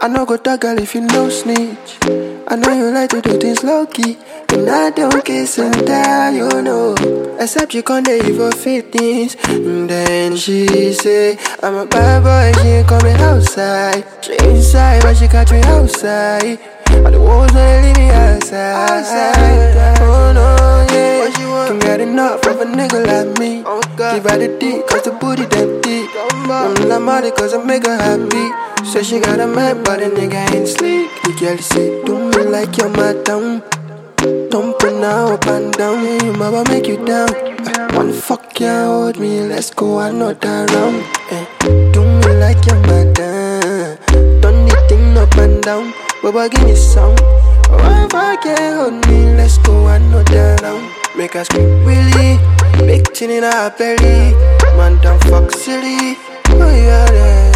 I know go talk girl if you no snitch. I know you like to do things low-key, and I don't kiss and tell you know. Except you can't even fit things. And then she say, I'm a bad boy, she ain't coming outside. She inside, but she catch me outside. All the walls wanna leave me outside. Oh no, yeah. What she want? Can't get enough of a nigga like me. Give her the dick, cause the booty that deep. I'm la money cause I make her happy. So she got a man, but the nigga ain't sleep. The girl say, do me like your madam. Don't put now up and down. Yeah, your mama make you down. One fuck can't hold me, let's go another round. Do me like your madam. Don't need thing up and down. Baba give me some. One fuck can't hold me, let's go another round. Make us scream really. Big chin in her belly. Man don't fuck silly. Oh yeah,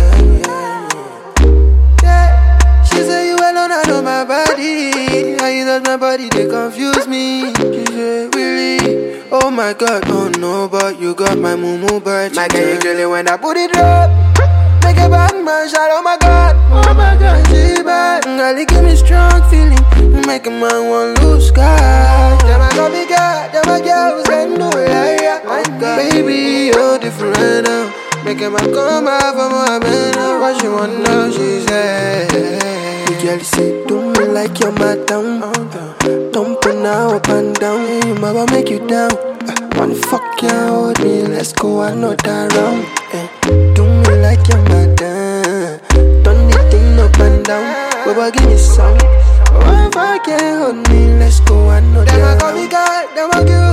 yeah. She say you alone, I know my body. How you touch my body, they confuse me. She say really. Oh my god, oh no, but you got my moo bird. My girl, you kill it when I put it up. Make a bad man shot, oh my god, she bad. Girl, you give me strong feeling. You make a man want lose God. Them I got me God, them I girls can do it. Baby, you're different now. Make a man come out for my man. What she want now, she said. The girl say, do me like your madam. Don't put now up and down. Your mama make you down. One fuck can't hold me, let's go another round. Do me like your madam. Don't need thing up and down. Baba give me some. One fuck can't hold me, let's go another round. Them I call me God, them I give